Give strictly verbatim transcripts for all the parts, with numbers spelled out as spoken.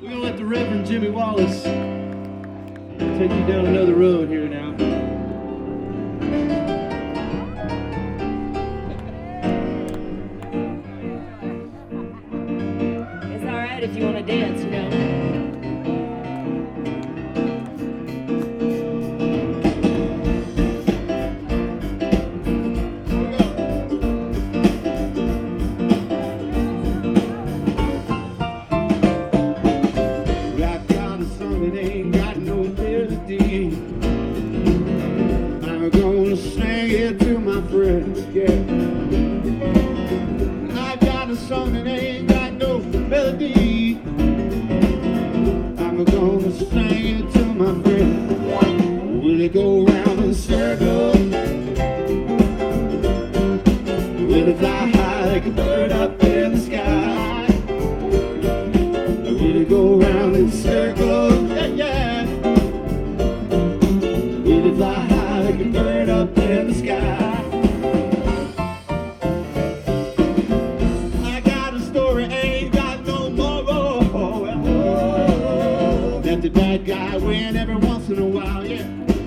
We're gonna let the Reverend Jimmy Wallace take you down another road here now. It's all right if you want to dance, you know. I'm gonna sing it to my friends, yeah. I got a song that ain't got no melody. I'm gonna sing it to my friends. Will it go round in circles? Will it fly high like a bird up in the sky? Will it go round in circles? Yeah, yeah. Will it fly high like a bird up in the sky? I got a story, ain't got no moral. Let the bad guy win every once in a while, yeah.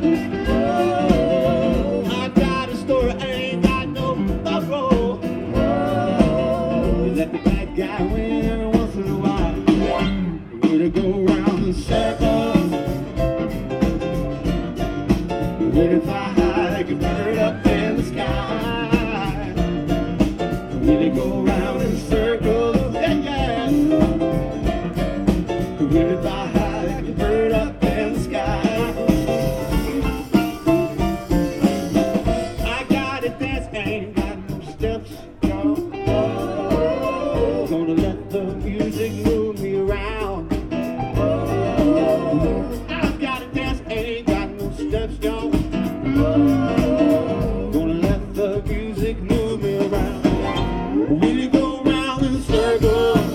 I got a story, ain't got no moral. Let the bad guy win every once in a while. Will it go round in circles? Will it fly high like a bird up in the sky? Will it go round in circles? Yeah, yeah. Will it fly high like a bird up in the sky? I got a dance, ain't got no steps, no. Gonna let the music move me around. I've got a dance, ain't got no steps, no. Gonna let the music move me around. Will it go round in circles?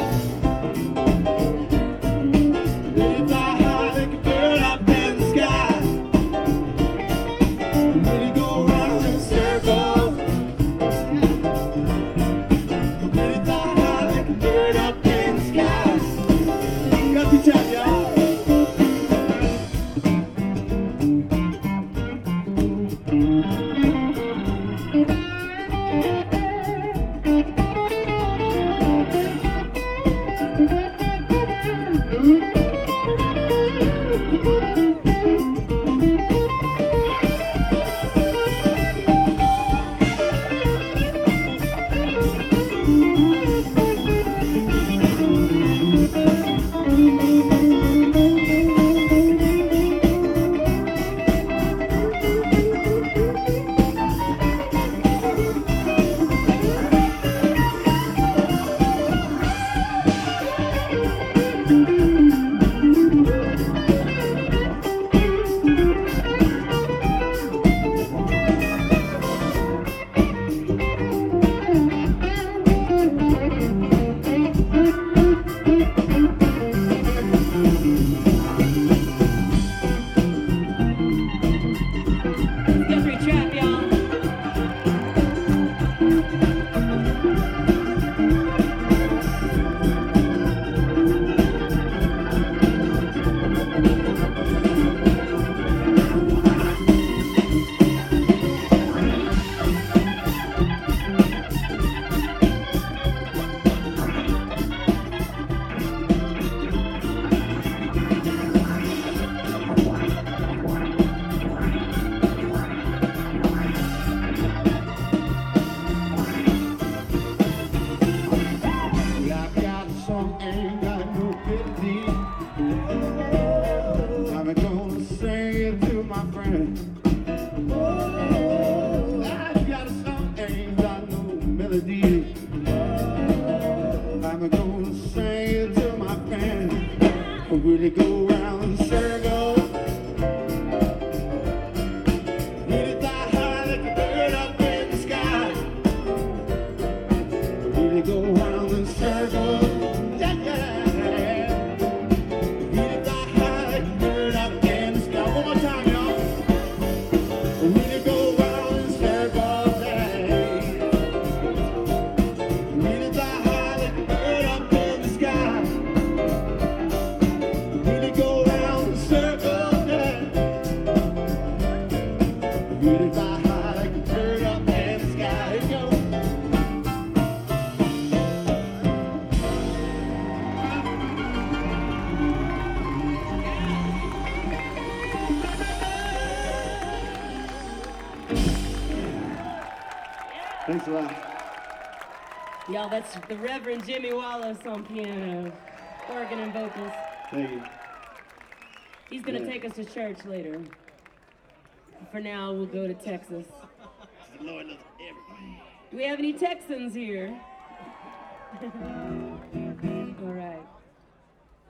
Will it fly high like a bird up in the sky? Will it go round in circles? Will it fly high like a bird up in the sky? Got the time, y'all. Guthrie Trap, y'all. I've got a song, ain't got no melody. I'm gonna sing it to my friends. I've got a song, ain't got no melody. I'm gonna sing it to my friends. Will it go round in circles? Will it fly high like a bird up in the sky? Will it go round in circles? Yeah, yeah. Will it fly high like a bird up in the sky? One more time, y'all. Will it go round in circles? Yeah. Will it fly high like a bird up in the sky? Thanks a lot. Y'all, that's the Reverend Jimmy Wallace on piano, organ and vocals. Thank you. He's gonna Yeah. take us to church later. For now, we'll go to Texas. The Lord loves everybody. Do we have any Texans here?